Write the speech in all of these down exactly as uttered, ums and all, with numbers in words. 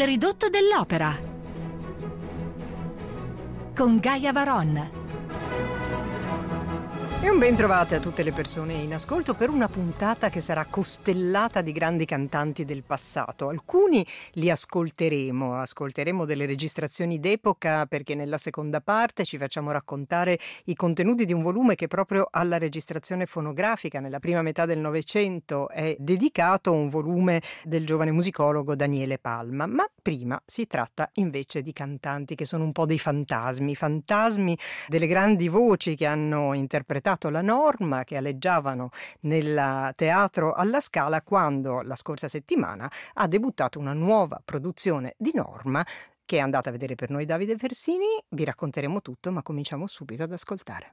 ridotto dell'opera con Gaia Varon. E un ben trovate a tutte le persone in ascolto per una puntata che sarà costellata di grandi cantanti del passato. Alcuni li ascolteremo, ascolteremo delle registrazioni d'epoca perché nella seconda parte ci facciamo raccontare i contenuti di un volume che proprio alla registrazione fonografica nella prima metà del Novecento è dedicato, un volume del giovane musicologo Daniele Palma. Ma prima si tratta invece di cantanti che sono un po' dei fantasmi, fantasmi delle grandi voci che hanno interpretato la Norma, che aleggiavano nel Teatro alla Scala quando la scorsa settimana ha debuttato una nuova produzione di Norma che è andata a vedere per noi Davide Versini. Vi racconteremo tutto, ma cominciamo subito ad ascoltare.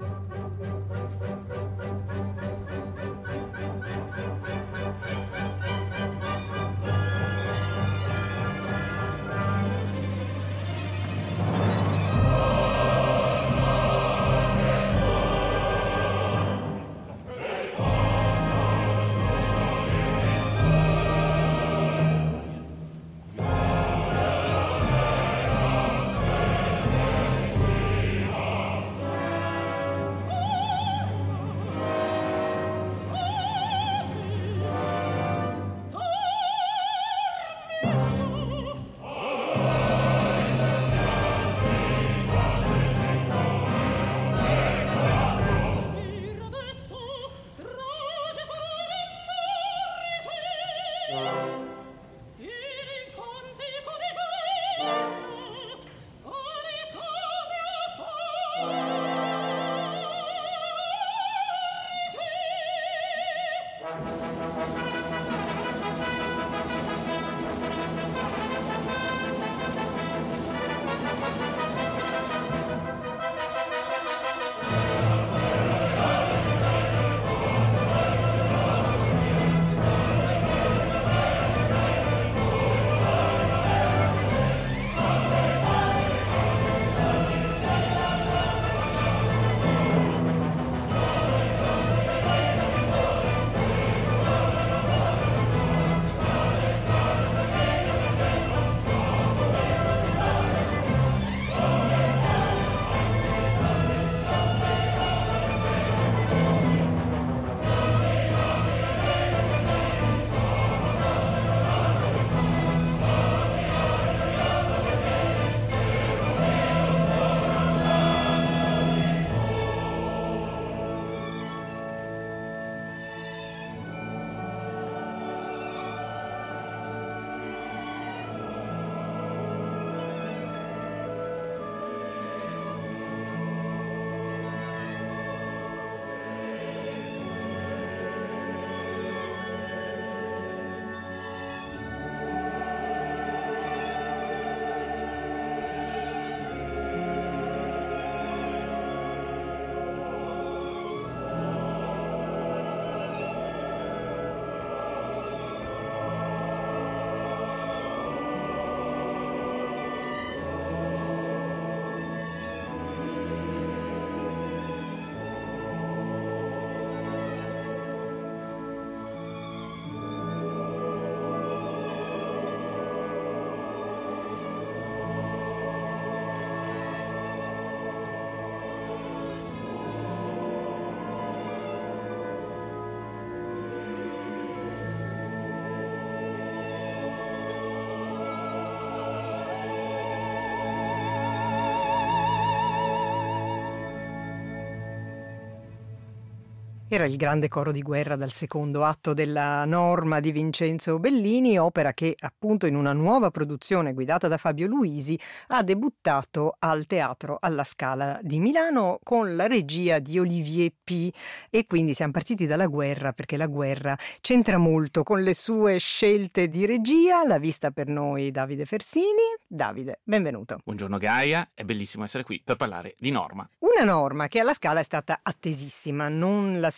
Era il grande coro di guerra dal secondo atto della Norma di Vincenzo Bellini, opera che appunto in una nuova produzione guidata da Fabio Luisi ha debuttato al Teatro alla Scala di Milano con la regia di Olivier P. E quindi siamo partiti dalla guerra perché la guerra c'entra molto con le sue scelte di regia. L'ha vista per noi Davide Versini. Davide, benvenuto. Buongiorno Gaia, è bellissimo essere qui per parlare di Norma. Una Norma che alla Scala è stata attesissima, non la si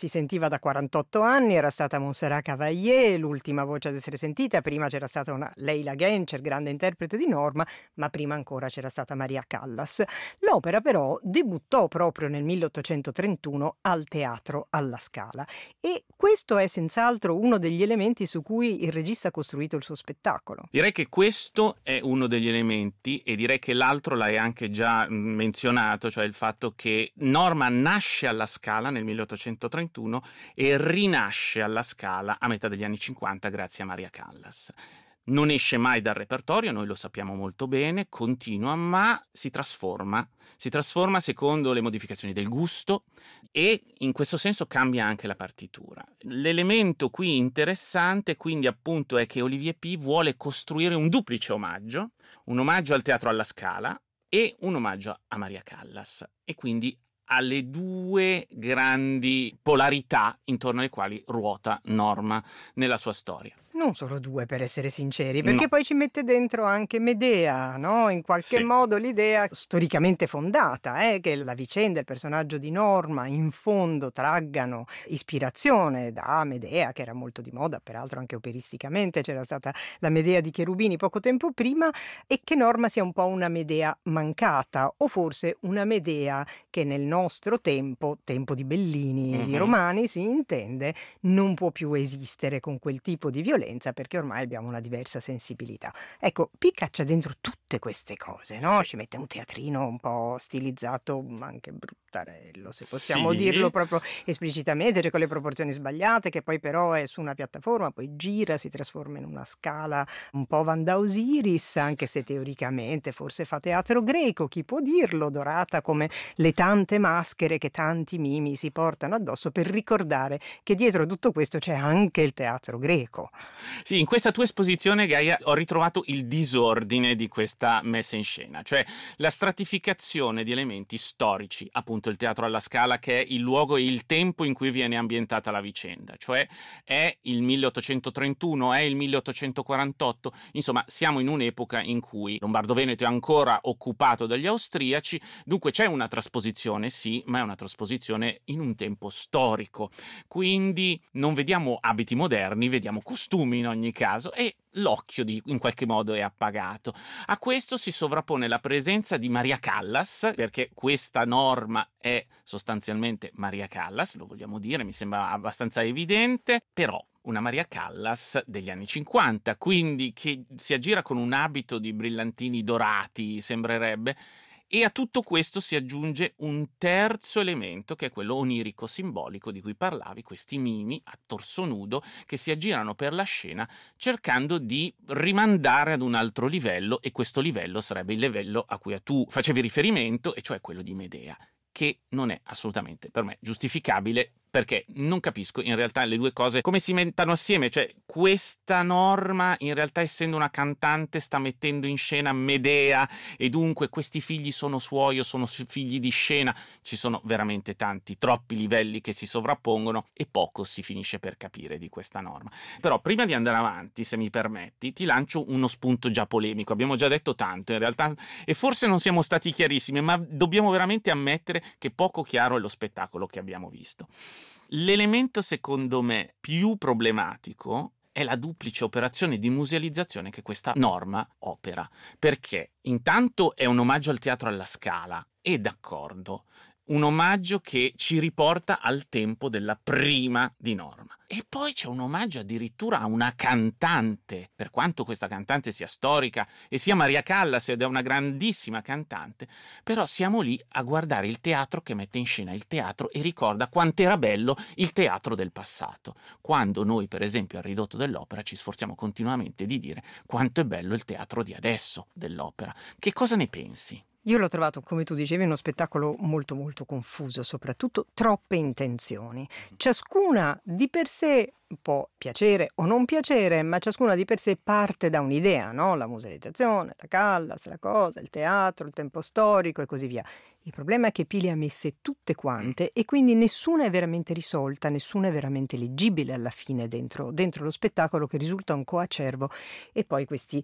si sentiva da quarantotto anni, era stata Montserrat Caballé, l'ultima voce ad essere sentita, prima c'era stata una Leila Gencer, grande interprete di Norma, ma prima ancora c'era stata Maria Callas. L'opera però debuttò proprio nel milleottocentotrentuno al Teatro alla Scala e questo è senz'altro uno degli elementi su cui il regista ha costruito il suo spettacolo. Direi che questo è uno degli elementi e direi che l'altro l'hai anche già menzionato, cioè il fatto che Norma nasce alla Scala nel milleottocentotrentuno e rinasce alla Scala a metà degli anni cinquanta grazie a Maria Callas. Non esce mai dal repertorio, noi lo sappiamo molto bene, continua, ma si trasforma, si trasforma secondo le modificazioni del gusto e in questo senso cambia anche la partitura. L'elemento qui interessante quindi appunto è che Olivier Py vuole costruire un duplice omaggio, un omaggio al Teatro alla Scala e un omaggio a Maria Callas e quindi alle due grandi polarità intorno alle quali ruota Norma nella sua storia. Non solo due, per essere sinceri, perché No. poi ci mette dentro anche Medea, no? In qualche Sì. modo l'idea storicamente fondata è che la vicenda, il personaggio di Norma, in fondo traggano ispirazione da Medea, che era molto di moda, peraltro anche operisticamente c'era stata la Medea di Cherubini poco tempo prima, e che Norma sia un po' una Medea mancata, o forse una Medea che nel nostro tempo, tempo di Bellini e di Mhm. Romani si intende, non può più esistere con quel tipo di violenza perché ormai abbiamo una diversa sensibilità. Ecco, Py caccia dentro tutte queste cose, no? Sì. Ci mette un teatrino un po' stilizzato, ma anche bruttarello, se possiamo Sì. dirlo proprio esplicitamente, cioè con le proporzioni sbagliate, che poi però è su una piattaforma, poi gira, si trasforma in una scala un po' Vanda Osiris, anche se teoricamente forse fa teatro greco, chi può dirlo, dorata come le tante maschere che tanti mimi si portano addosso per ricordare che dietro tutto questo c'è anche il teatro greco. Sì, in questa tua esposizione, Gaia, ho ritrovato il disordine di questa messa in scena, cioè la stratificazione di elementi storici, appunto il Teatro alla Scala, che è il luogo e il tempo in cui viene ambientata la vicenda, cioè è il milleottocentotrentuno, è il milleottocentoquarantotto, insomma siamo in un'epoca in cui Lombardo-Veneto è ancora occupato dagli austriaci, dunque c'è una trasposizione, sì, ma è una trasposizione in un tempo storico, quindi non vediamo abiti moderni, vediamo costumi in ogni caso e l'occhio di, in qualche modo è appagato. A questo si sovrappone la presenza di Maria Callas, perché questa Norma è sostanzialmente Maria Callas, lo vogliamo dire, mi sembra abbastanza evidente, però una Maria Callas degli anni cinquanta, quindi che si aggira con un abito di brillantini dorati, sembrerebbe. E a tutto questo si aggiunge un terzo elemento, che è quello onirico simbolico di cui parlavi, questi mimi a torso nudo che si aggirano per la scena cercando di rimandare ad un altro livello, e questo livello sarebbe il livello a cui tu facevi riferimento, e cioè quello di Medea, che non è assolutamente per me giustificabile, perché non capisco in realtà le due cose come si mettano assieme, cioè questa Norma in realtà essendo una cantante sta mettendo in scena Medea e dunque questi figli sono suoi o sono figli di scena, ci sono veramente tanti, troppi livelli che si sovrappongono e poco si finisce per capire di questa Norma. Però prima di andare avanti, se mi permetti, ti lancio uno spunto già polemico, abbiamo già detto tanto in realtà e forse non siamo stati chiarissimi, ma dobbiamo veramente ammettere che poco chiaro è lo spettacolo che abbiamo visto. L'elemento secondo me più problematico è la duplice operazione di musealizzazione che questa Norma opera, perché intanto è un omaggio al Teatro alla Scala, e d'accordo, un omaggio che ci riporta al tempo della prima di Norma. E poi c'è un omaggio addirittura a una cantante, per quanto questa cantante sia storica e sia Maria Callas ed è una grandissima cantante, però siamo lì a guardare il teatro che mette in scena il teatro e ricorda quant'era bello il teatro del passato, quando noi per esempio al Ridotto dell'Opera ci sforziamo continuamente di dire quanto è bello il teatro di adesso dell'opera. Che cosa ne pensi? Io l'ho trovato, come tu dicevi, uno spettacolo molto molto confuso, soprattutto troppe intenzioni. Ciascuna di per sé può piacere o non piacere, ma ciascuna di per sé parte da un'idea, no? La musealizzazione, la Callas, la cosa, il teatro, il tempo storico e così via. Il problema è che Py le ha messe tutte quante e quindi nessuna è veramente risolta, nessuna è veramente leggibile alla fine dentro, dentro lo spettacolo, che risulta un coacervo, e poi questi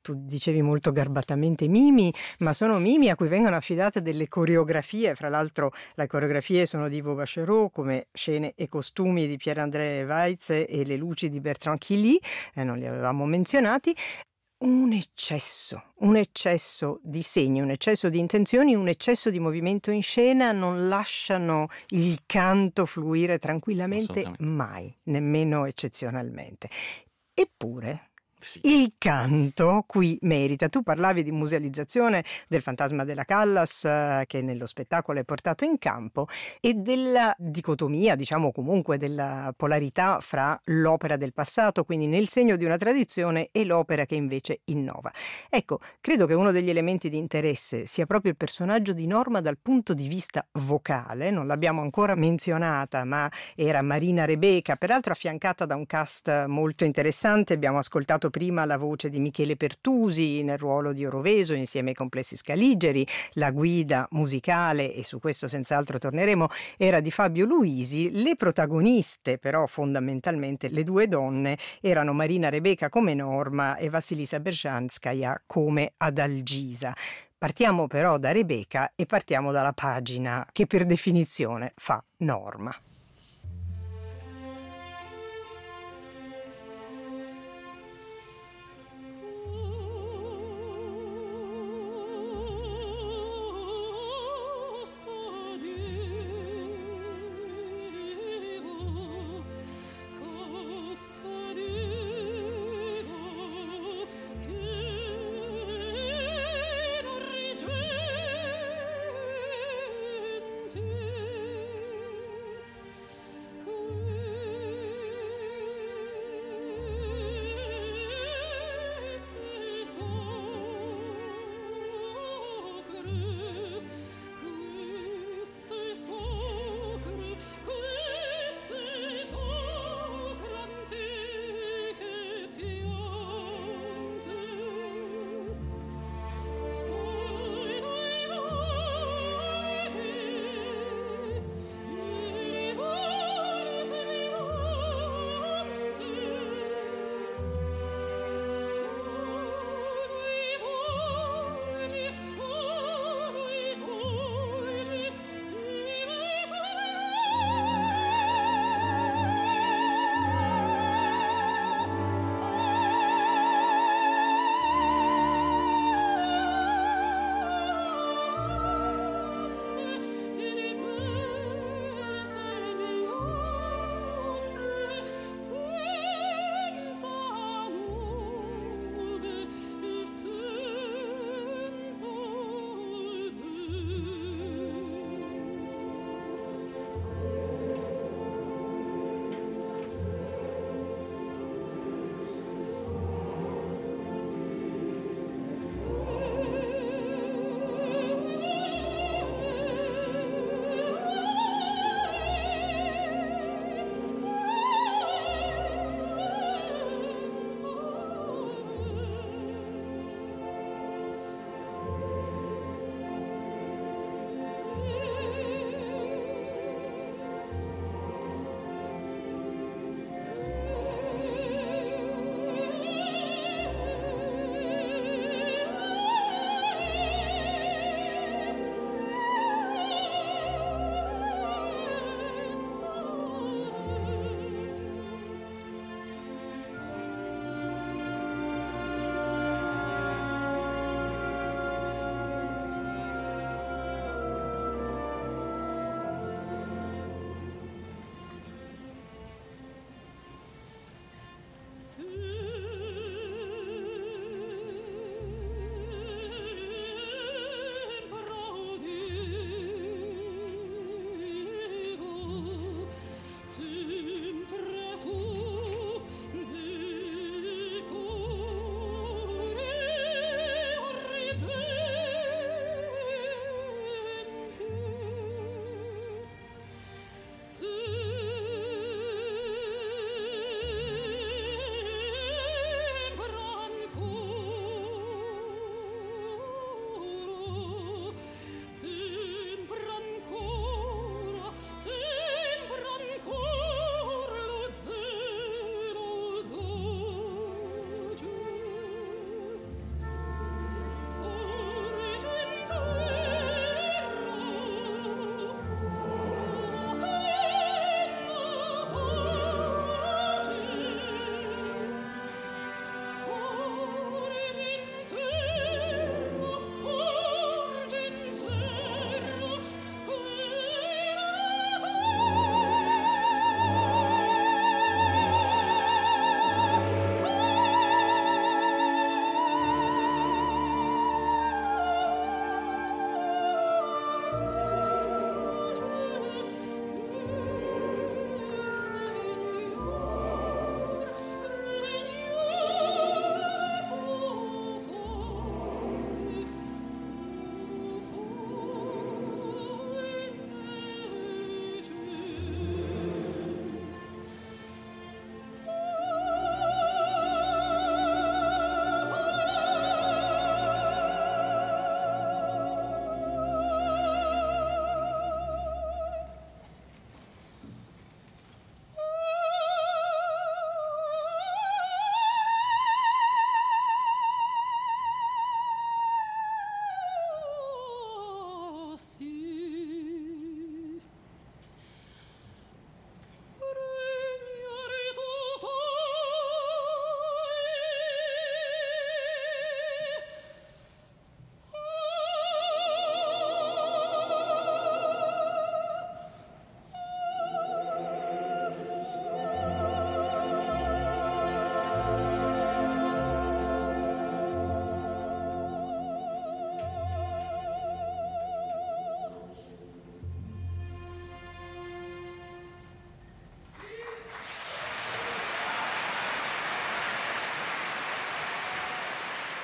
tu dicevi molto garbatamente mimi, ma sono mimi a cui vengono affidate delle coreografie, fra l'altro le coreografie sono di Yves Vachereau, come Scene e costumi di Pierre-André Weitz e Le luci di Bertrand Quilly, eh, non li avevamo menzionati. Un eccesso, un eccesso di segni, un eccesso di intenzioni, un eccesso di movimento in scena non lasciano il canto fluire tranquillamente mai, nemmeno eccezionalmente. Eppure sì, il canto qui merita. Tu parlavi di musealizzazione del Fantasma della Callas eh, che nello spettacolo è portato in campo e della dicotomia, diciamo comunque della polarità fra l'opera del passato, quindi nel segno di una tradizione, e l'opera che invece innova. Ecco, credo che uno degli elementi di interesse sia proprio il personaggio di Norma dal punto di vista vocale. Non l'abbiamo ancora menzionata, ma era Marina Rebecca, peraltro affiancata da un cast molto interessante. Abbiamo ascoltato prima la voce di Michele Pertusi nel ruolo di Oroveso insieme ai Complessi Scaligeri, la guida musicale, e su questo senz'altro torneremo, era di Fabio Luisi. Le protagoniste però fondamentalmente, le due donne, erano Marina Rebecca come Norma e Vassilisa Berzhanskaya come Adalgisa. Partiamo però da Rebecca e partiamo dalla pagina che per definizione fa Norma.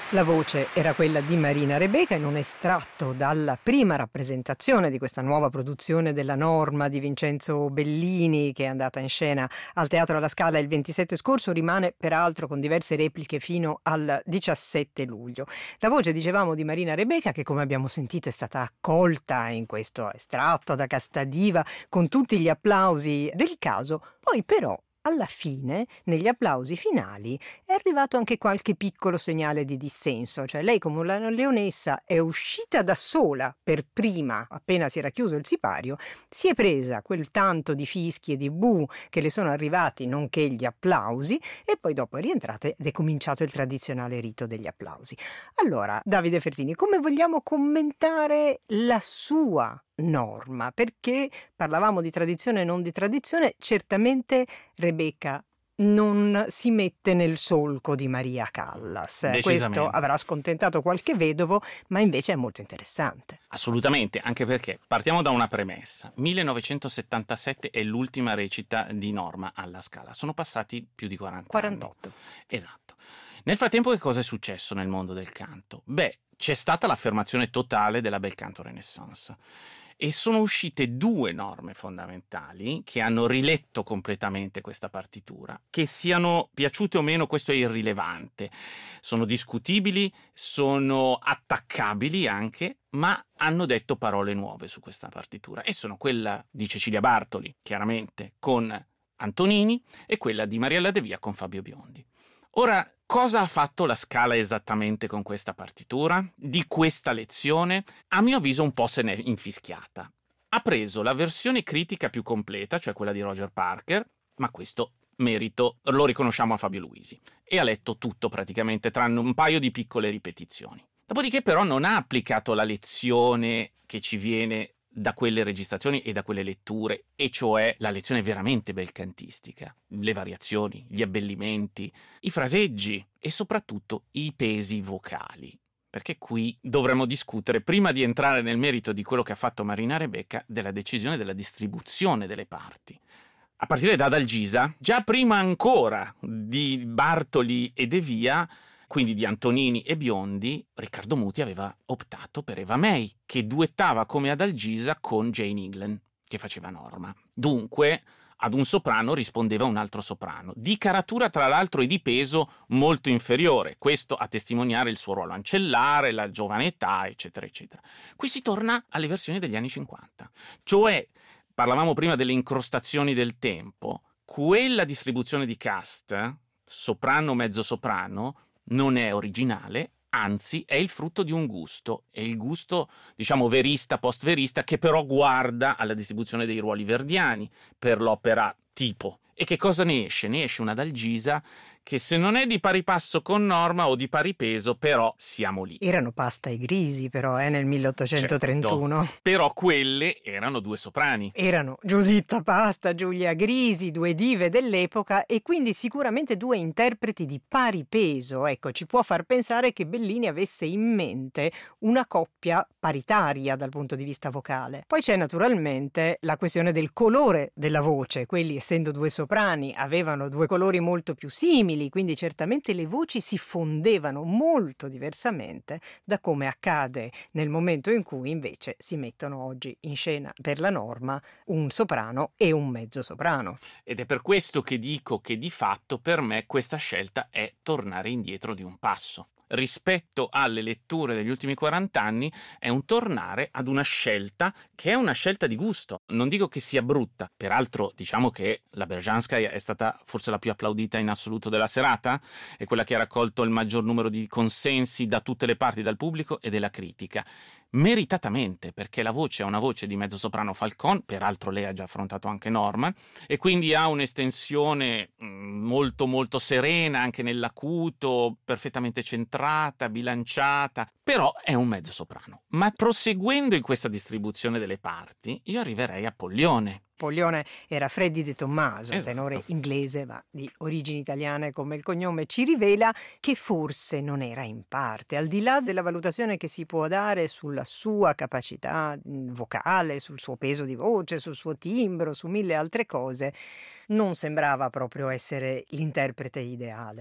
La voce era quella di Marina Rebecca in un estratto dalla prima rappresentazione di questa nuova produzione della Norma di Vincenzo Bellini, che è andata in scena al Teatro alla Scala il ventisette scorso, rimane peraltro con diverse repliche fino al diciassette luglio. La voce, dicevamo, di Marina Rebecca, che come abbiamo sentito è stata accolta in questo estratto da Castadiva con tutti gli applausi del caso, poi però alla fine, negli applausi finali, è arrivato anche qualche piccolo segnale di dissenso, cioè lei come una leonessa è uscita da sola per prima, appena si era chiuso il sipario, si è presa quel tanto di fischi e di bu che le sono arrivati, nonché gli applausi, e poi dopo è rientrata ed è cominciato il tradizionale rito degli applausi. Allora, Davide Fertini, come vogliamo commentare la sua Norma? Perché parlavamo di tradizione e non di tradizione, certamente Rebecca non si mette nel solco di Maria Callas. Questo avrà scontentato qualche vedovo, ma invece è molto interessante. Assolutamente, anche perché partiamo da una premessa. millenovecentosettantasette è l'ultima recita di Norma alla Scala. Sono passati più di quaranta quarantotto. anni. Esatto. Nel frattempo che cosa è successo nel mondo del canto? Beh, c'è stata l'affermazione totale della bel canto Renaissance. E sono uscite due norme fondamentali che hanno riletto completamente questa partitura. Che siano piaciute o meno, questo è irrilevante. Sono discutibili, sono attaccabili anche, ma hanno detto parole nuove su questa partitura. E sono quella di Cecilia Bartoli, chiaramente, con Antonini, e quella di Mariella De Via con Fabio Biondi. Ora, cosa ha fatto la Scala esattamente con questa partitura? Di questa lezione, a mio avviso, un po' se n'è infischiata. Ha preso la versione critica più completa, cioè quella di Roger Parker, ma questo merito lo riconosciamo a Fabio Luisi, e ha letto tutto praticamente, tranne un paio di piccole ripetizioni. Dopodiché però non ha applicato la lezione che ci viene da quelle registrazioni e da quelle letture, e cioè la lezione veramente belcantistica, le variazioni, gli abbellimenti, i fraseggi e soprattutto i pesi vocali. Perché qui dovremmo discutere, prima di entrare nel merito di quello che ha fatto Marina Rebecca, della decisione della distribuzione delle parti. A partire da Adalgisa, già prima ancora di Bartoli e De Via, quindi di Antonini e Biondi, Riccardo Muti aveva optato per Eva May, che duettava come Adalgisa con Jane England, che faceva Norma. Dunque, ad un soprano rispondeva un altro soprano, di caratura tra l'altro e di peso molto inferiore, questo a testimoniare il suo ruolo ancellare, la giovane età, eccetera, eccetera. Qui si torna alle versioni degli anni cinquanta, cioè, parlavamo prima delle incrostazioni del tempo, quella distribuzione di cast, soprano, mezzo soprano, non è originale, anzi è il frutto di un gusto, è il gusto, diciamo, verista, post-verista, che però guarda alla distribuzione dei ruoli verdiani per l'opera tipo. E che cosa ne esce? Ne esce una Adalgisa che, se non è di pari passo con Norma o di pari peso, però siamo lì. Erano Pasta e Grisi però, eh, nel milleottocentotrentuno. Certo, però quelle erano due soprani. Erano Giusitta Pasta, Giulia Grisi, due dive dell'epoca, e quindi sicuramente due interpreti di pari peso. Ecco, ci può far pensare che Bellini avesse in mente una coppia paritaria dal punto di vista vocale. Poi c'è naturalmente la questione del colore della voce. Quelli, essendo due soprani, avevano due colori molto più simili, quindi certamente le voci si fondevano molto diversamente da come accade nel momento in cui invece si mettono oggi in scena per la Norma un soprano e un mezzo soprano. Ed è per questo che dico che di fatto per me questa scelta è tornare indietro di un passo. Rispetto alle letture degli ultimi quaranta anni è un tornare ad una scelta che è una scelta di gusto. Non dico che sia brutta, peraltro diciamo che la Berzhanskaya è stata forse la più applaudita in assoluto della serata, è quella che ha raccolto il maggior numero di consensi da tutte le parti, dal pubblico e della critica. Meritatamente, perché la voce è una voce di mezzosoprano Falcon, peraltro lei ha già affrontato anche Norma, e quindi ha un'estensione molto molto serena anche nell'acuto, perfettamente centrata, bilanciata, però è un mezzosoprano. Ma proseguendo in questa distribuzione delle parti, io arriverei a Poglione. Poglione era Freddy De Tommaso, Esatto. tenore inglese ma di origini italiane, come il cognome ci rivela, che forse non era in parte, al di là della valutazione che si può dare sulla sua capacità vocale, sul suo peso di voce, sul suo timbro, su mille altre cose, non sembrava proprio essere l'interprete ideale.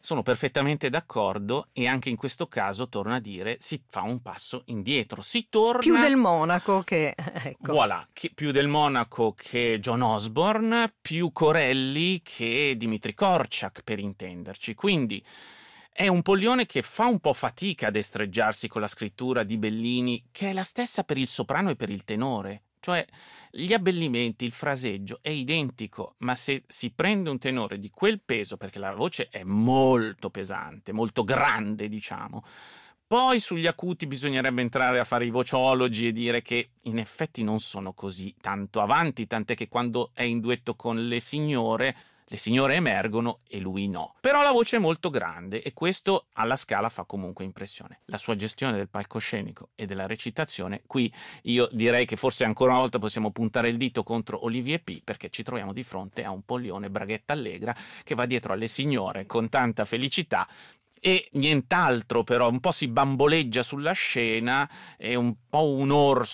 Sono perfettamente d'accordo e anche in questo caso, torno a dire, si fa un passo indietro. Si torna... Più del Monaco che... Ecco. Voilà, che, più del Monaco che John Osborne, più Corelli che Dmitri Korchak, per intenderci. Quindi è un Pollione che fa un po' fatica ad estreggiarsi con la scrittura di Bellini, che è la stessa per il soprano e per il tenore. Cioè, gli abbellimenti, il fraseggio è identico, ma se si prende un tenore di quel peso, perché la voce è molto pesante, molto grande, diciamo, poi sugli acuti bisognerebbe entrare a fare i vociologi e dire che in effetti non sono così tanto avanti, tant'è che quando è in duetto con le signore, le signore emergono e lui no. Però la voce è molto grande e questo alla Scala fa comunque impressione. La sua gestione del palcoscenico e della recitazione, qui io direi che forse ancora una volta possiamo puntare il dito contro Olivier P, perché ci troviamo di fronte a un Pollione braghetta allegra che va dietro alle signore con tanta felicità e nient'altro, però un po' si bamboleggia sulla scena, è un po' un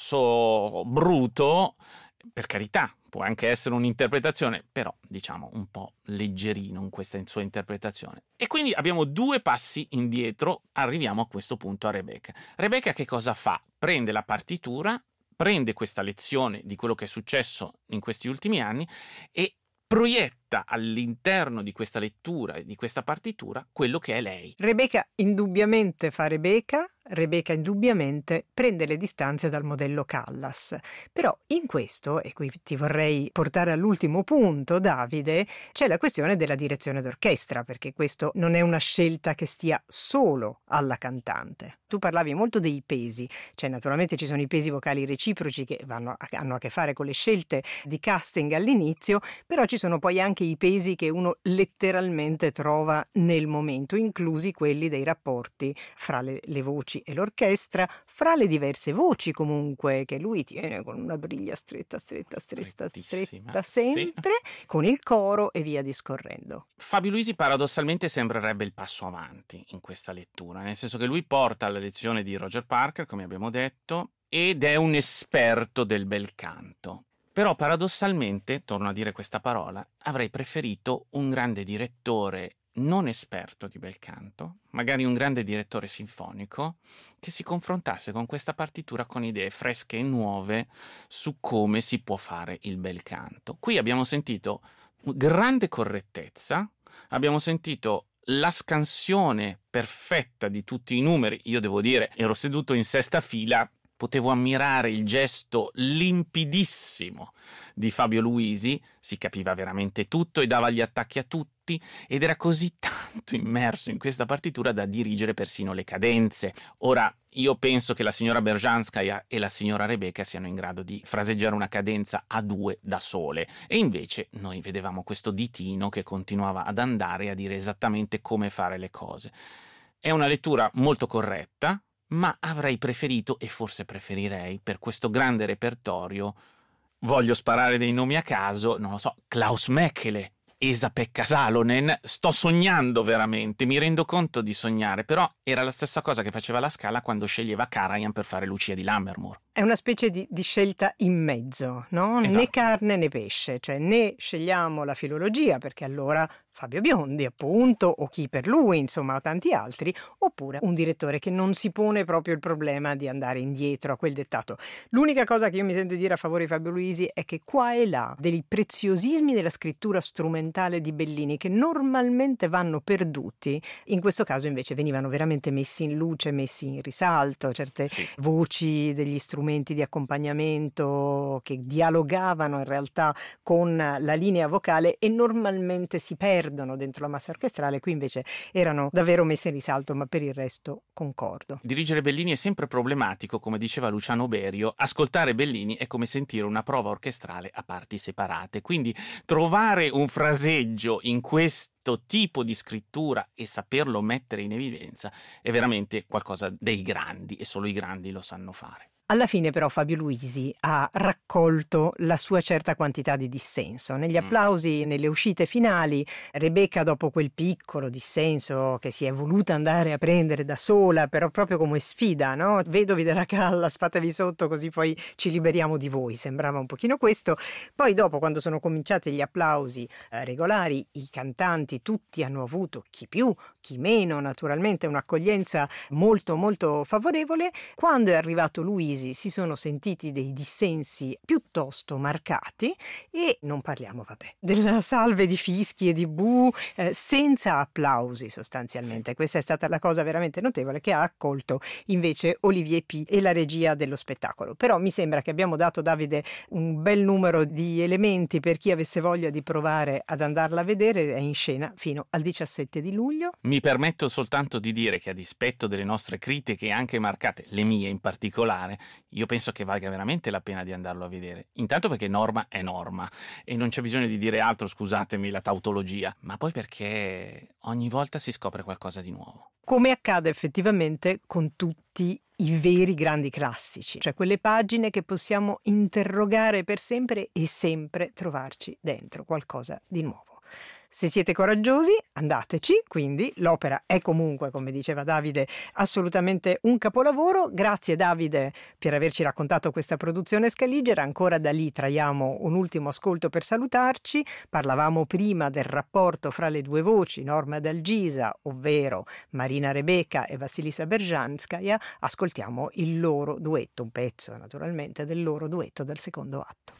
orso bruto, per carità. Può anche essere un'interpretazione, però diciamo un po' leggerino in questa sua interpretazione. E quindi abbiamo due passi indietro, arriviamo a questo punto a Rebecca. Rebecca che cosa fa? Prende la partitura, prende questa lezione di quello che è successo in questi ultimi anni e proietta all'interno di questa lettura e di questa partitura quello che è lei. Rebecca indubbiamente fa Rebecca, Rebecca indubbiamente prende le distanze dal modello Callas. Però in questo, e qui ti vorrei portare all'ultimo punto, Davide, c'è la questione della direzione d'orchestra, perché questo non è una scelta che stia solo alla cantante. Tu parlavi molto dei pesi, cioè naturalmente ci sono i pesi vocali reciproci che vanno a, hanno a che fare con le scelte di casting all'inizio, però ci sono poi anche i pesi che uno letteralmente trova nel momento, inclusi quelli dei rapporti fra le, le voci e l'orchestra, fra le diverse voci comunque che lui tiene con una briglia stretta, stretta, stretta, stretta sempre, sì, con il coro e via discorrendo. Fabio Luisi paradossalmente sembrerebbe il passo avanti in questa lettura, nel senso che lui porta la lezione di Roger Parker, come abbiamo detto, ed è un esperto del bel canto. Però paradossalmente, torno a dire questa parola, avrei preferito un grande direttore non esperto di bel canto, magari un grande direttore sinfonico, che si confrontasse con questa partitura con idee fresche e nuove su come si può fare il bel canto. Qui abbiamo sentito grande correttezza, abbiamo sentito la scansione perfetta di tutti i numeri. Io devo dire, ero seduto in sesta fila, potevo ammirare il gesto limpidissimo di Fabio Luisi, si capiva veramente tutto e dava gli attacchi a tutti ed era così tanto immerso in questa partitura da dirigere persino le cadenze. Ora, io penso che la signora Berzhanskaya e la signora Rebecca siano in grado di fraseggiare una cadenza a due da sole e invece noi vedevamo questo ditino che continuava ad andare e a dire esattamente come fare le cose. È una lettura molto corretta, ma avrei preferito, e forse preferirei, per questo grande repertorio, voglio sparare dei nomi a caso, non lo so, Klaus Mäkelä, Esa-Pekka Salonen, sto sognando veramente, mi rendo conto di sognare, però era la stessa cosa che faceva la Scala quando sceglieva Karajan per fare Lucia di Lammermoor. È una specie di, di scelta in mezzo, no? Esatto. Né carne né pesce, cioè né scegliamo la filologia, perché allora Fabio Biondi appunto, o chi per lui, insomma tanti altri, oppure un direttore che non si pone proprio il problema di andare indietro a quel dettato. L'unica cosa che io mi sento di dire a favore di Fabio Luisi è che qua e là dei preziosismi della scrittura strumentale di Bellini che normalmente vanno perduti, in questo caso invece venivano veramente messi in luce, messi in risalto, certe sì. voci degli strumenti di accompagnamento che dialogavano in realtà con la linea vocale e normalmente si perdono dentro la massa orchestrale, qui invece erano davvero messe in risalto, ma per il resto concordo. Dirigere Bellini è sempre problematico, come diceva Luciano Berio, ascoltare Bellini è come sentire una prova orchestrale a parti separate, quindi trovare un fraseggio in questo tipo di scrittura e saperlo mettere in evidenza è veramente qualcosa dei grandi e solo i grandi lo sanno fare. Alla fine però Fabio Luisi ha raccolto la sua certa quantità di dissenso. Negli applausi, nelle uscite finali, Rebecca, dopo quel piccolo dissenso che si è voluta andare a prendere da sola, però proprio come sfida, no? Vedovi della Callas, fatevi sotto così poi ci liberiamo di voi, sembrava un pochino questo. Poi dopo, quando sono cominciati gli applausi eh, regolari, i cantanti tutti hanno avuto, chi più, chi meno, naturalmente un'accoglienza molto molto favorevole. Quando è arrivato Luisi si sono sentiti dei dissensi piuttosto marcati e non parliamo, vabbè, della salve di fischi e di bu, eh, senza applausi sostanzialmente. Sì. Questa è stata la cosa veramente notevole che ha accolto invece Olivier P. e la regia dello spettacolo. Però mi sembra che abbiamo dato, Davide, un bel numero di elementi per chi avesse voglia di provare ad andarla a vedere. È in scena fino al diciassette di luglio. Mi permetto soltanto di dire che, a dispetto delle nostre critiche anche marcate, le mie in particolare, io penso che valga veramente la pena di andarlo a vedere. Intanto perché Norma è Norma e non c'è bisogno di dire altro, scusatemi la tautologia, ma poi perché ogni volta si scopre qualcosa di nuovo. Come accade effettivamente con tutti i veri grandi classici, cioè quelle pagine che possiamo interrogare per sempre e sempre trovarci dentro qualcosa di nuovo. Se siete coraggiosi, andateci, quindi l'opera è comunque, come diceva Davide, assolutamente un capolavoro. Grazie Davide per averci raccontato questa produzione Scaligera. Ancora da lì traiamo un ultimo ascolto per salutarci. Parlavamo prima del rapporto fra le due voci, Norma Dalgisa, ovvero Marina Rebecca e Vassilisa Berzhanskaya. Ascoltiamo il loro duetto, un pezzo naturalmente del loro duetto dal secondo atto.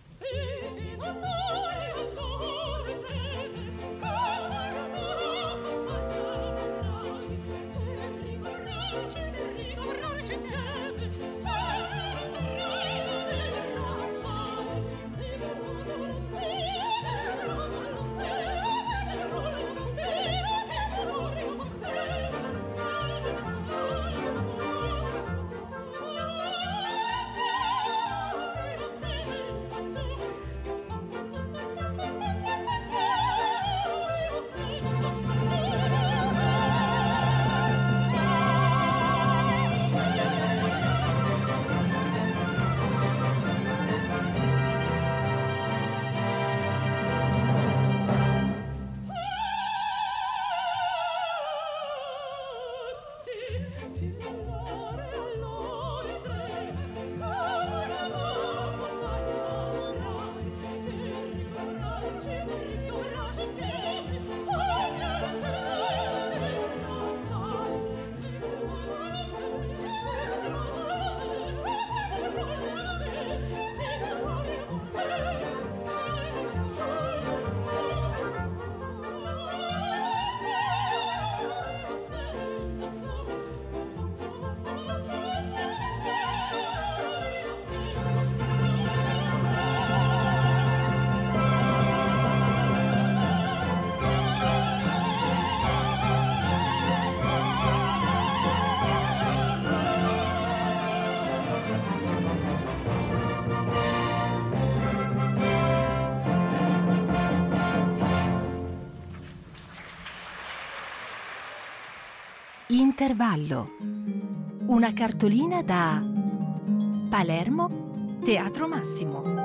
Intervallo. Una cartolina da Palermo, Teatro Massimo.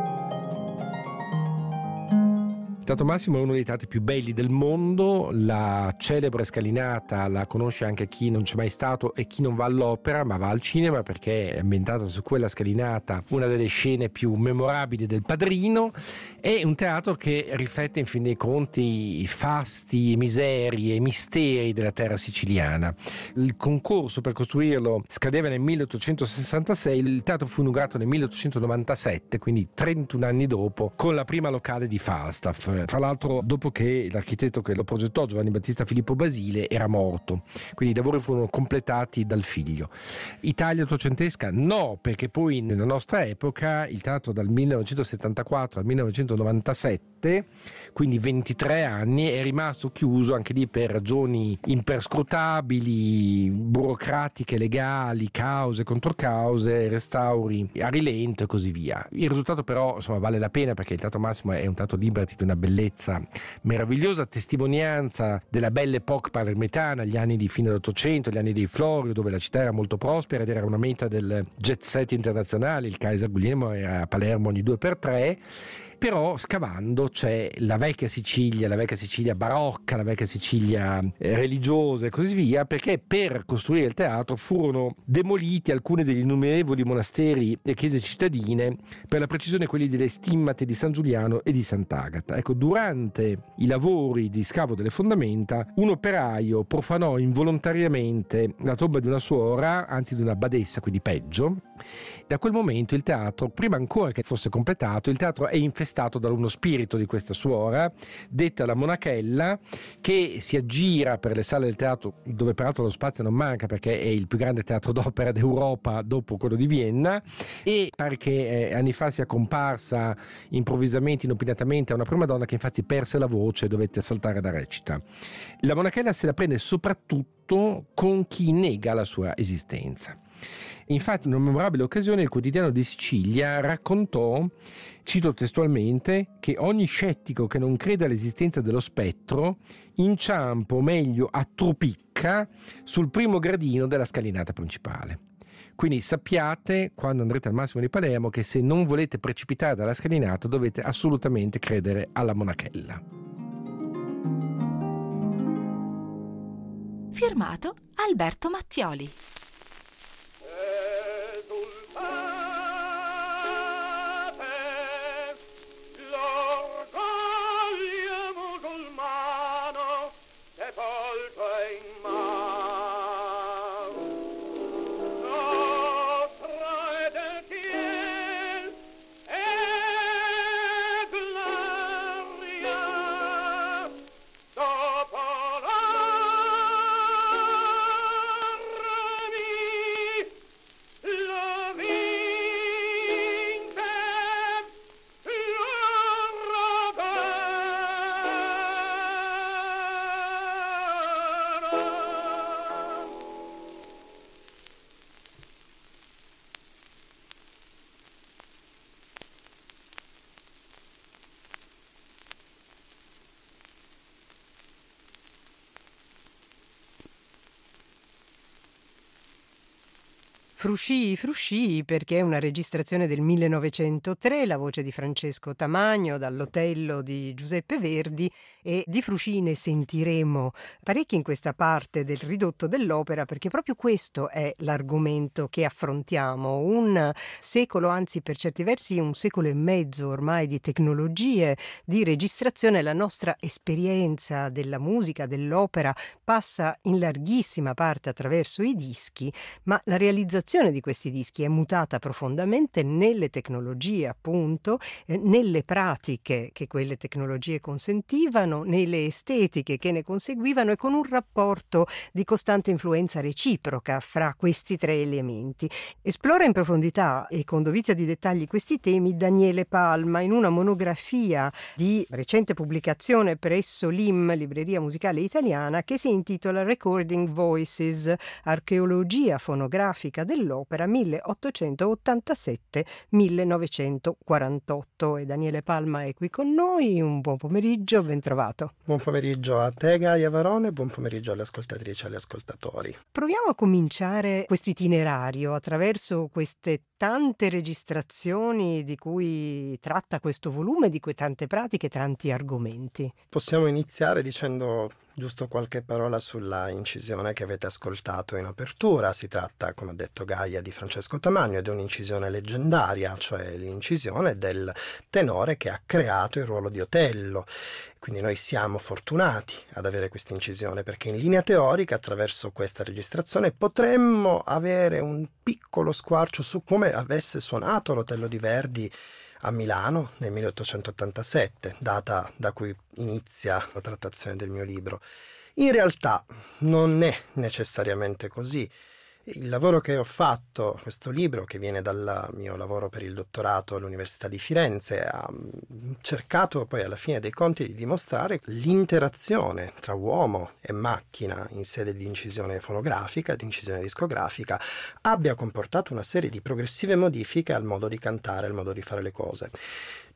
Il Teatro Massimo è uno dei teatri più belli del mondo, la celebre scalinata la conosce anche chi non c'è mai stato e chi non va all'opera, ma va al cinema perché è ambientata su quella scalinata una delle scene più memorabili del Padrino. È un teatro che riflette in fin dei conti i fasti, i miseri e i misteri della terra siciliana. Il concorso per costruirlo scadeva nel milleottocentosessantasei, il teatro fu inaugurato nel milleottocentonovantasette, quindi trentuno anni dopo, con la prima locale di Falstaff. Tra l'altro dopo che l'architetto che lo progettò, Giovanni Battista Filippo Basile, era morto, quindi i lavori furono completati dal figlio. Italia ottocentesca no, perché poi nella nostra epoca il teatro dal millenovecentosettantaquattro al millenovecentonovantasette, quindi ventitré anni, è rimasto chiuso anche lì per ragioni imperscrutabili, burocratiche, legali, cause, controcause, restauri a rilento e così via. Il risultato però insomma vale la pena, perché il Teatro Massimo è un teatro Liberty di una bellezza meravigliosa, testimonianza della Belle Époque palermitana, gli anni di fine dell'Ottocento, gli anni dei Florio, dove la città era molto prospera ed era una meta del jet set internazionale. Il Kaiser Guglielmo era a Palermo ogni due per tre. Però scavando c'è la vecchia Sicilia, la vecchia Sicilia barocca, la vecchia Sicilia religiosa e così via, perché per costruire il teatro furono demoliti alcuni degli innumerevoli monasteri e chiese cittadine, per la precisione quelli delle Stimmate di San Giuliano e di Sant'Agata. Ecco, durante i lavori di scavo delle fondamenta, un operaio profanò involontariamente la tomba di una suora, anzi di una badessa, quindi peggio. Da quel momento il teatro, prima ancora che fosse completato, il teatro è infestato da uno spirito di questa suora, detta la Monachella, che si aggira per le sale del teatro, dove peraltro lo spazio non manca perché è il più grande teatro d'opera d'Europa dopo quello di Vienna, e pare che eh, anni fa sia comparsa improvvisamente, inopinatamente, a una prima donna che infatti perse la voce e dovette saltare da recita. La Monachella se la prende soprattutto con chi nega la sua esistenza. Infatti, in una memorabile occasione, il Quotidiano di Sicilia raccontò, cito testualmente, che ogni scettico che non crede all'esistenza dello spettro inciampa, o meglio attropicca, sul primo gradino della scalinata principale. Quindi sappiate, quando andrete al Massimo di Palermo, che se non volete precipitare dalla scalinata dovete assolutamente credere alla Monachella. Firmato Alberto Mattioli. Fruscii, Fruscii, perché è una registrazione del millenovecentotre, la voce di Francesco Tamagno dall'Otello di Giuseppe Verdi, e di Fruscii ne sentiremo parecchi in questa parte del ridotto dell'opera, perché proprio questo è l'argomento che affrontiamo. Un secolo, anzi per certi versi un secolo e mezzo ormai di tecnologie di registrazione. La nostra esperienza della musica, dell'opera, passa in larghissima parte attraverso i dischi, ma la realizzazione di questi dischi è mutata profondamente nelle tecnologie, appunto, eh, nelle pratiche che quelle tecnologie consentivano, nelle estetiche che ne conseguivano, e con un rapporto di costante influenza reciproca fra questi tre elementi. Esplora in profondità e con dovizia di dettagli questi temi Daniele Palma in una monografia di recente pubblicazione presso l'I M, Libreria Musicale Italiana, che si intitola Recording Voices, archeologia fonografica dell'opera milleottocentottantasette millenovecentoquarantotto. E Daniele Palma è qui con noi. Un buon pomeriggio, ben trovato. Buon pomeriggio a te, Gaia Varone, buon pomeriggio alle ascoltatrici e agli ascoltatori. Proviamo a cominciare questo itinerario attraverso queste tante registrazioni di cui tratta questo volume, di cui tante pratiche, tanti argomenti. Possiamo iniziare dicendo giusto qualche parola sulla incisione che avete ascoltato in apertura. Si tratta, come ha detto Gaia, di Francesco Tamagno, ed è un'incisione leggendaria, cioè l'incisione del tenore che ha creato il ruolo di Otello. Quindi noi siamo fortunati ad avere questa incisione, perché in linea teorica, attraverso questa registrazione, potremmo avere un piccolo squarcio su come avesse suonato l'Otello di Verdi a Milano nel milleottocentottantasette, data da cui inizia la trattazione del mio libro. In realtà non è necessariamente così. Il lavoro che ho fatto, questo libro che viene dal mio lavoro per il dottorato all'Università di Firenze, ha cercato poi alla fine dei conti di dimostrare l'interazione tra uomo e macchina in sede di incisione fonografica, di incisione discografica, abbia comportato una serie di progressive modifiche al modo di cantare, al modo di fare le cose.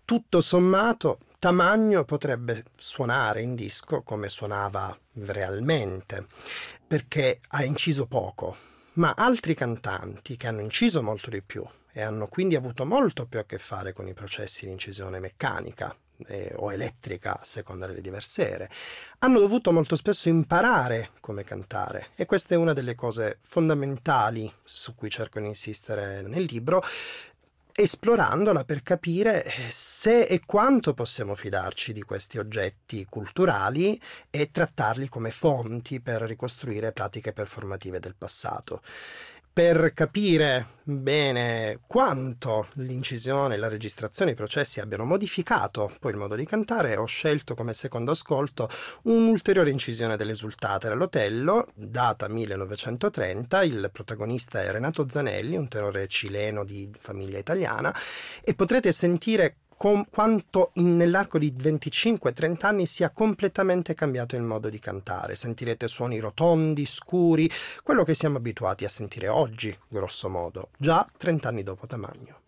tutto sommato Tamagno potrebbe suonare in disco come suonava realmente, perché ha inciso poco, ma altri cantanti che hanno inciso molto di più e hanno quindi avuto molto più a che fare con i processi di incisione meccanica eh, o elettrica, a seconda delle diverse ere, hanno dovuto molto spesso imparare come cantare, e questa è una delle cose fondamentali su cui cerco di insistere nel libro, esplorandola per capire se e quanto possiamo fidarci di questi oggetti culturali e trattarli come fonti per ricostruire pratiche performative del passato. Per capire bene quanto l'incisione, la registrazione e i processi abbiano modificato poi il modo di cantare, ho scelto come secondo ascolto un'ulteriore incisione dell'Esultate all'Otello, data millenovecentotrenta. Il protagonista è Renato Zanelli, un tenore cileno di famiglia italiana, e potrete sentire Com- quanto in, nell'arco di venticinque trenta anni sia completamente cambiato il modo di cantare. Sentirete suoni rotondi, scuri, quello che siamo abituati a sentire oggi, grosso modo, già trenta anni dopo Tamagno.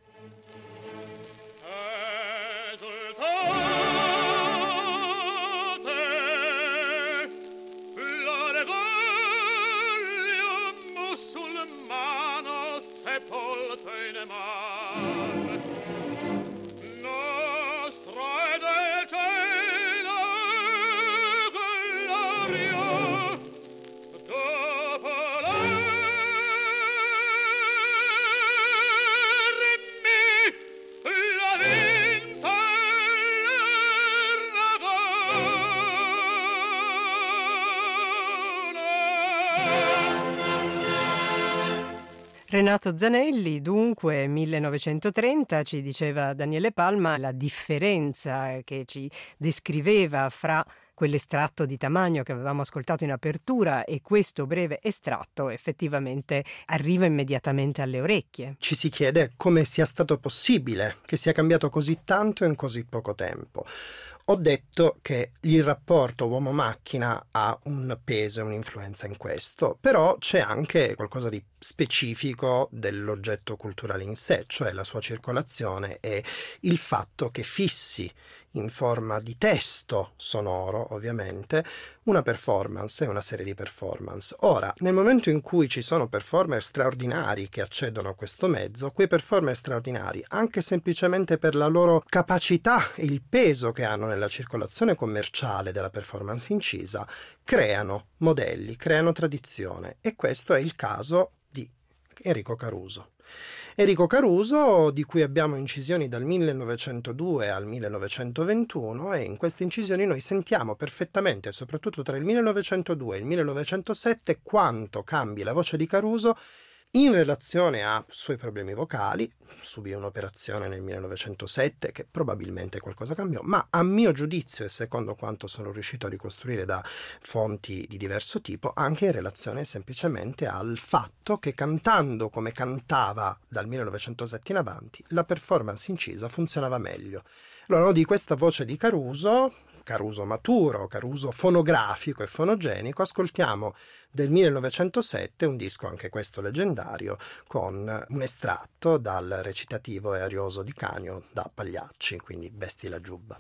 Renato Zanelli, dunque, millenovecentotrenta, ci diceva Daniele Palma, la differenza che ci descriveva fra quell'estratto di Tamagno che avevamo ascoltato in apertura e questo breve estratto effettivamente arriva immediatamente alle orecchie. Ci si chiede come sia stato possibile che sia cambiato così tanto in così poco tempo. Ho detto che il rapporto uomo-macchina ha un peso e un'influenza in questo, però c'è anche qualcosa di specifico dell'oggetto culturale in sé, cioè la sua circolazione e il fatto che fissi in forma di testo sonoro, ovviamente, una performance e una serie di performance. Ora, nel momento in cui ci sono performer straordinari che accedono a questo mezzo, quei performer straordinari, anche semplicemente per la loro capacità e il peso che hanno nella circolazione commerciale della performance incisa, creano modelli, creano tradizione, e questo è il caso di Enrico Caruso. Enrico Caruso, di cui abbiamo incisioni dal millenovecentodue al millenovecentoventuno, e in queste incisioni noi sentiamo perfettamente, soprattutto tra il millenovecentodue e il millenovecentosette, quanto cambi la voce di Caruso in relazione a suoi problemi vocali. Subì un'operazione nel millenovecentosette che probabilmente qualcosa cambiò, ma a mio giudizio e secondo quanto sono riuscito a ricostruire da fonti di diverso tipo, anche in relazione semplicemente al fatto che cantando come cantava dal millenovecentosette in avanti, la performance incisa funzionava meglio. Allora, di questa voce di Caruso, Caruso maturo, Caruso fonografico e fonogenico, ascoltiamo del millenovecentosette un disco anche questo leggendario con un estratto dal recitativo e arioso di Canio da Pagliacci, quindi Vesti la giubba.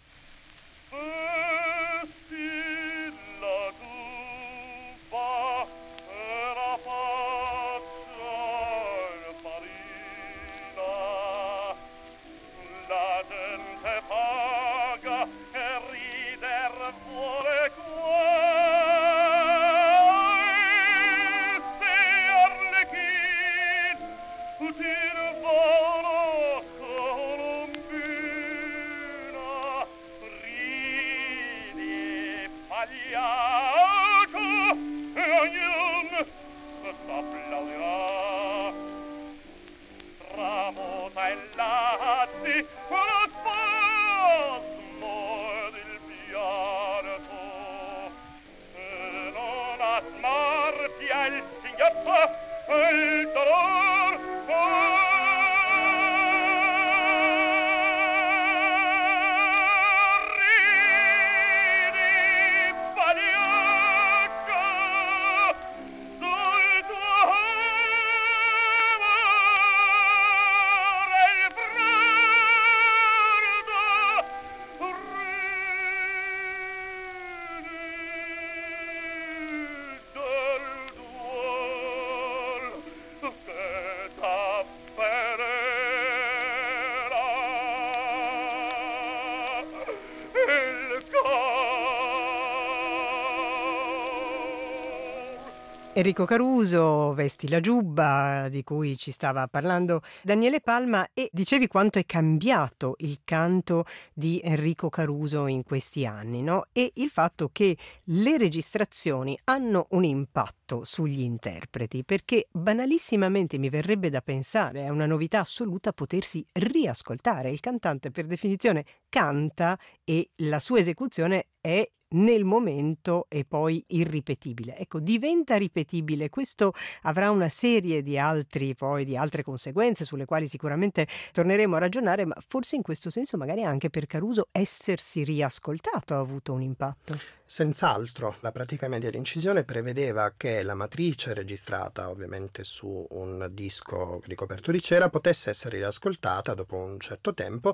Enrico Caruso, Vesti la giubba, di cui ci stava parlando Daniele Palma, e dicevi quanto è cambiato il canto di Enrico Caruso in questi anni, no? E il fatto che le registrazioni hanno un impatto sugli interpreti, perché banalissimamente mi verrebbe da pensare, è una novità assoluta potersi riascoltare. Il cantante per definizione canta e la sua esecuzione è nel momento e poi irripetibile. Ecco, diventa ripetibile. Questo avrà una serie di altri poi di altre conseguenze sulle quali sicuramente torneremo a ragionare, ma forse in questo senso magari anche per Caruso essersi riascoltato ha avuto un impatto. Senz'altro, la pratica media di incisione prevedeva che la matrice registrata ovviamente su un disco ricoperto di cera potesse essere riascoltata dopo un certo tempo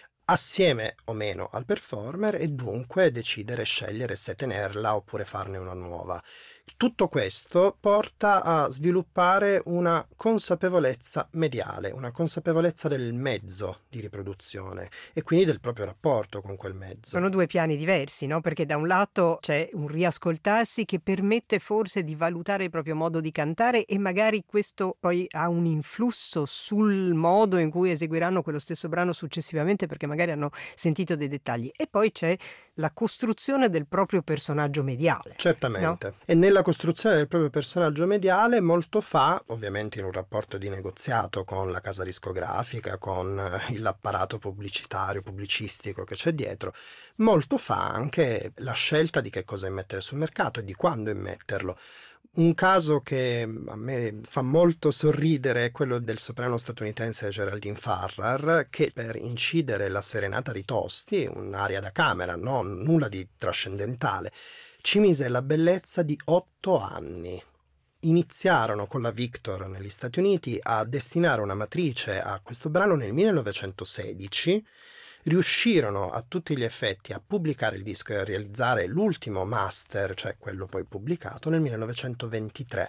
assieme o meno al performer e dunque decidere, scegliere se tenerla oppure farne una nuova. Tutto questo porta a sviluppare una consapevolezza mediale, una consapevolezza del mezzo di riproduzione e quindi del proprio rapporto con quel mezzo. Sono due piani diversi, no? Perché da un lato c'è un riascoltarsi che permette forse di valutare il proprio modo di cantare e magari questo poi ha un influsso sul modo in cui eseguiranno quello stesso brano successivamente, perché magari hanno sentito dei dettagli. E poi c'è la costruzione del proprio personaggio mediale. Certamente. No? E nella costruzione del proprio personaggio mediale molto fa, ovviamente in un rapporto di negoziato con la casa discografica, con l'apparato pubblicitario, pubblicistico che c'è dietro, molto fa anche la scelta di che cosa immettere sul mercato e di quando immetterlo. Un caso che a me fa molto sorridere è quello del soprano statunitense Geraldine Farrar, che per incidere la Serenata di Tosti, un'aria da camera, no, nulla di trascendentale, ci mise la bellezza di otto anni. Iniziarono con la Victor negli Stati Uniti a destinare una matrice a questo brano nel millenovecentosedici, riuscirono a tutti gli effetti a pubblicare il disco e a realizzare l'ultimo master, cioè quello poi pubblicato, nel millenovecentoventitré.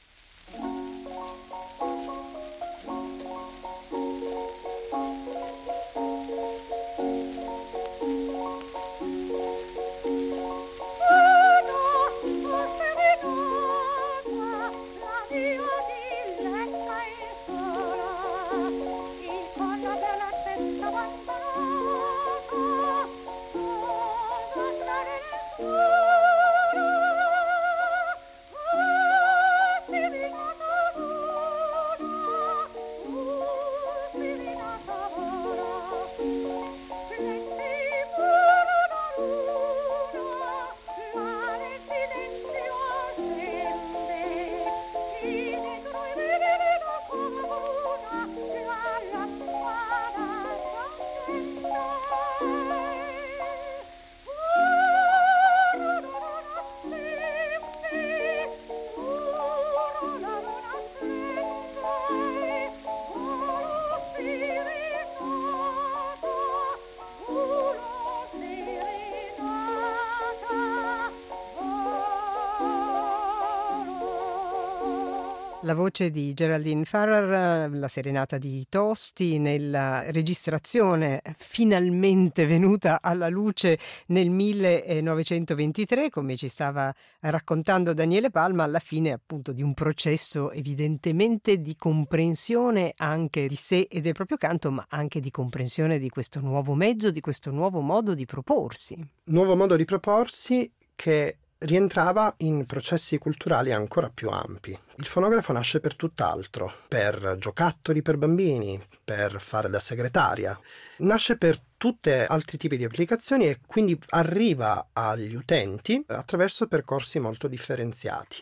La voce di Geraldine Farrar, la Serenata di Tosti, nella registrazione finalmente venuta alla luce nel millenovecentoventitré, come ci stava raccontando Daniele Palma, alla fine appunto di un processo evidentemente di comprensione anche di sé e del proprio canto, ma anche di comprensione di questo nuovo mezzo, di questo nuovo modo di proporsi. Nuovo modo di proporsi che rientrava in processi culturali ancora più ampi. Il fonografo nasce per tutt'altro, per giocattoli per bambini, per fare da segretaria. Nasce per tutti altri tipi di applicazioni e quindi arriva agli utenti attraverso percorsi molto differenziati.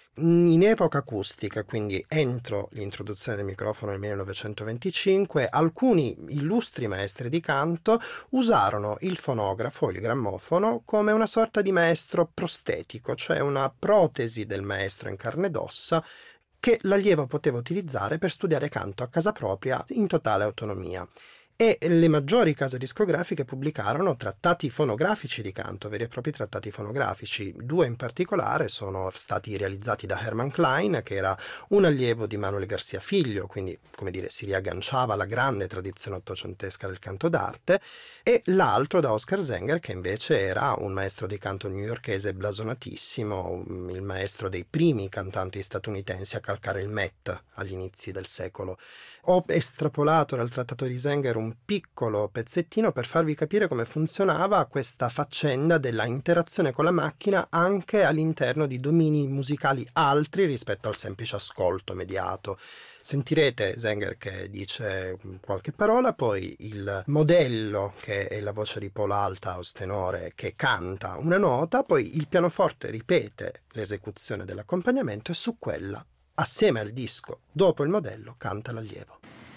In epoca acustica, quindi entro l'introduzione del microfono nel millenovecentoventicinque, alcuni illustri maestri di canto usarono il fonografo, il grammofono, come una sorta di maestro prostetico, cioè una protesi del maestro in carne ed ossa che l'allievo poteva utilizzare per studiare canto a casa propria in totale autonomia. e le maggiori case discografiche pubblicarono trattati fonografici di canto, veri e propri trattati fonografici. Due in particolare sono stati realizzati da Hermann Klein, che era un allievo di Manuel García Filho, quindi come dire si riagganciava alla grande tradizione ottocentesca del canto d'arte, e l'altro da Oscar Zenger, che invece era un maestro di canto newyorkese blasonatissimo, il maestro dei primi cantanti statunitensi a calcare il Met agli inizi del secolo. Ho estrapolato dal trattato di Zenger un piccolo pezzettino per farvi capire come funzionava questa faccenda della interazione con la macchina anche all'interno di domini musicali altri rispetto al semplice ascolto mediato. Sentirete Zenger che dice qualche parola, poi il modello, che è la voce di Paul Althaus, tenore, che canta una nota, poi il pianoforte ripete l'esecuzione dell'accompagnamento e su quella, assieme al disco, dopo il modello, canta l'allievo.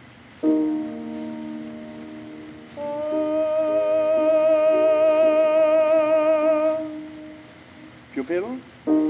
Più pelo?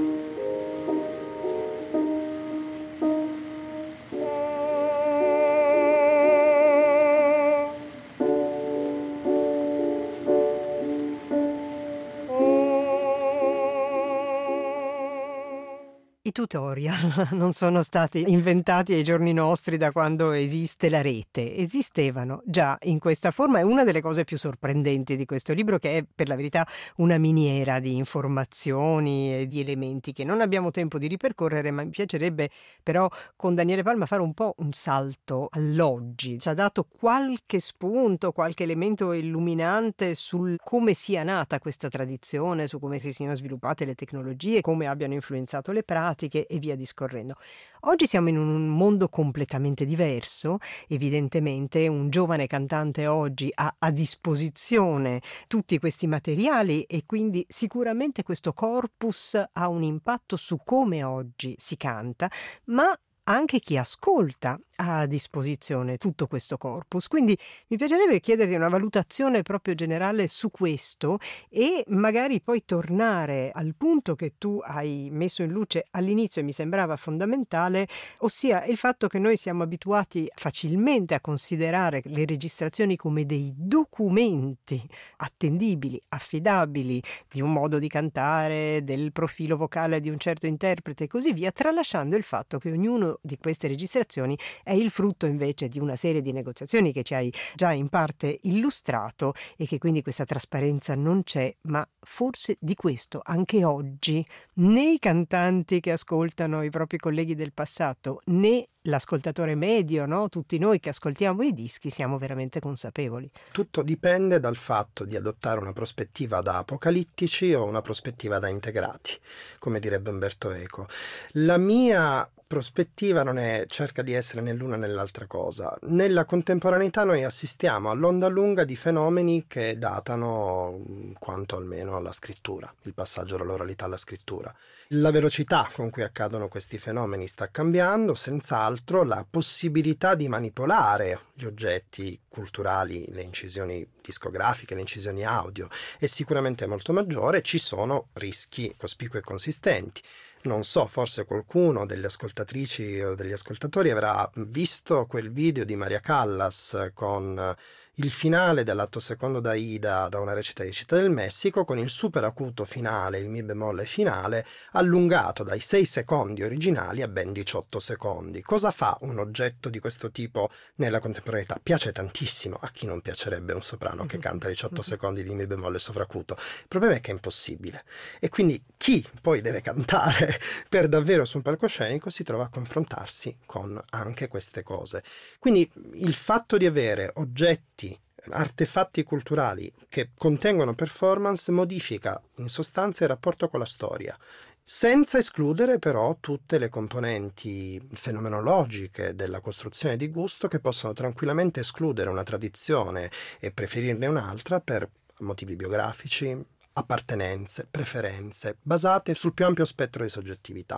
I tutorial non sono stati inventati ai giorni nostri da quando esiste la rete, esistevano già in questa forma. È una delle cose più sorprendenti di questo libro, che è per la verità una miniera di informazioni e di elementi che non abbiamo tempo di ripercorrere, ma mi piacerebbe però con Daniele Palma fare un po' un salto all'oggi. Ci ha dato qualche spunto, qualche elemento illuminante sul come sia nata questa tradizione, su come si siano sviluppate le tecnologie, come abbiano influenzato le pratiche e via discorrendo. Oggi siamo in un mondo completamente diverso, evidentemente un giovane cantante oggi ha a disposizione tutti questi materiali e quindi sicuramente questo corpus ha un impatto su come oggi si canta, ma anche chi ascolta ha a disposizione tutto questo corpus. Quindi mi piacerebbe chiederti una valutazione proprio generale su questo e magari poi tornare al punto che tu hai messo in luce all'inizio e mi sembrava fondamentale, ossia il fatto che noi siamo abituati facilmente a considerare le registrazioni come dei documenti attendibili, affidabili, di un modo di cantare, del profilo vocale di un certo interprete e così via, tralasciando il fatto che ognuno di queste registrazioni è il frutto invece di una serie di negoziazioni che ci hai già in parte illustrato e che quindi questa trasparenza non c'è, ma forse di questo anche oggi né i cantanti che ascoltano i propri colleghi del passato né l'ascoltatore medio, no? Tutti noi che ascoltiamo i dischi siamo veramente consapevoli. Tutto dipende dal fatto di adottare una prospettiva da apocalittici o una prospettiva da integrati, come direbbe Umberto Eco. La mia prospettiva non è, cerca di essere né l'una né l'altra cosa. Nella contemporaneità noi assistiamo all'onda lunga di fenomeni che datano quanto almeno alla scrittura, il passaggio dall'oralità alla scrittura. La velocità con cui accadono questi fenomeni sta cambiando, senz'altro la possibilità di manipolare gli oggetti culturali, le incisioni discografiche, le incisioni audio è sicuramente molto maggiore. Ci sono rischi cospicui e consistenti. Non so, forse qualcuno delle ascoltatrici o degli ascoltatori avrà visto quel video di Maria Callas con il finale dell'atto secondo da Ida, da una recita di Città del Messico, con il super acuto finale, il mi bemolle finale, allungato dai sei secondi originali a ben diciotto secondi. Cosa fa un oggetto di questo tipo nella contemporaneità? Piace tantissimo. A chi non piacerebbe un soprano che canta diciotto secondi di mi bemolle sovracuto? Il problema è che è impossibile. E quindi chi poi deve cantare per davvero su un palcoscenico si trova a confrontarsi con anche queste cose. Quindi il fatto di avere oggetti, artefatti culturali che contengono performance modifica in sostanza il rapporto con la storia, senza escludere però tutte le componenti fenomenologiche della costruzione di gusto che possono tranquillamente escludere una tradizione e preferirne un'altra per motivi biografici, appartenenze, preferenze, basate sul più ampio spettro di soggettività.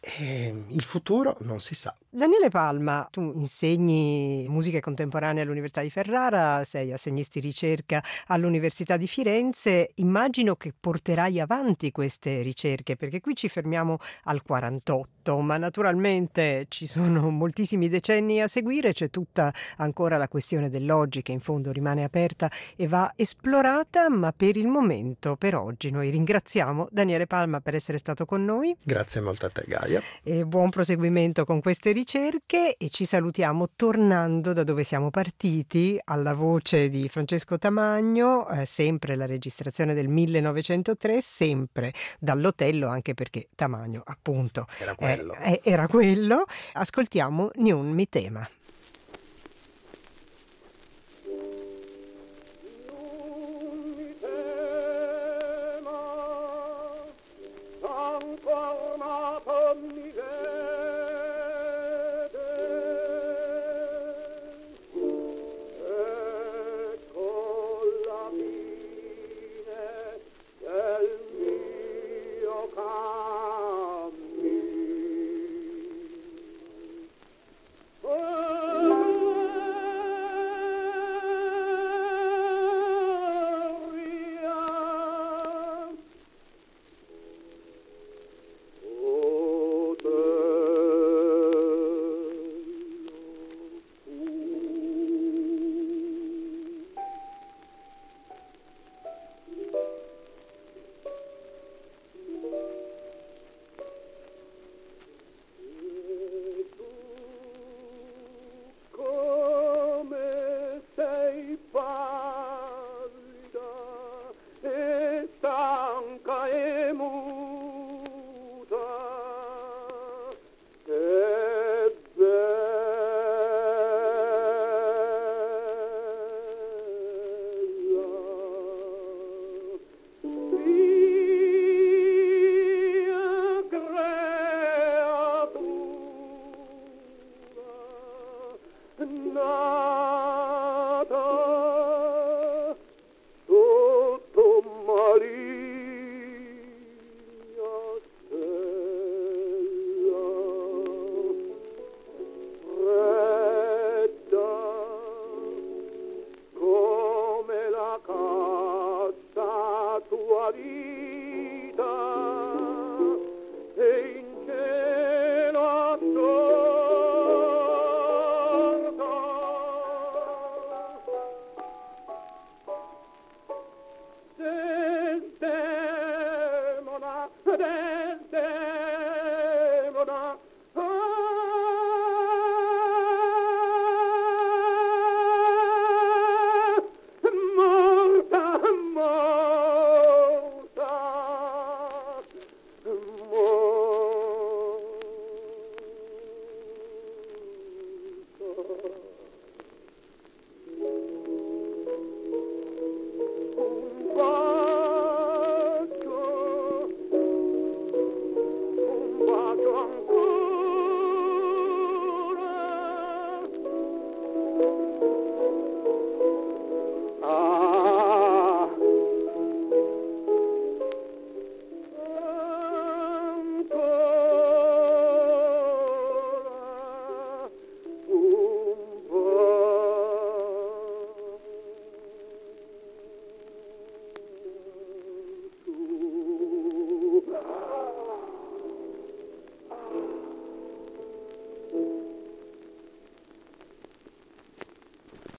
E il futuro non si sa. Daniele Palma, tu insegni musica contemporanea all'Università di Ferrara, sei assegnista di ricerca all'Università di Firenze. Immagino che porterai avanti queste ricerche, perché qui ci fermiamo al quarantotto, ma naturalmente ci sono moltissimi decenni a seguire, c'è tutta ancora la questione dell'oggi che in fondo rimane aperta e va esplorata, ma per il momento, per oggi, noi ringraziamo Daniele Palma per essere stato con noi. Grazie molto a te, Gaia. E buon proseguimento con queste ricerche e ci salutiamo tornando da dove siamo partiti, alla voce di Francesco Tamagno, eh, sempre la registrazione del millenovecentotre, sempre dall'Otello, anche perché Tamagno appunto Era quello. Eh, era quello. Ascoltiamo Niun mi tema. Tua vita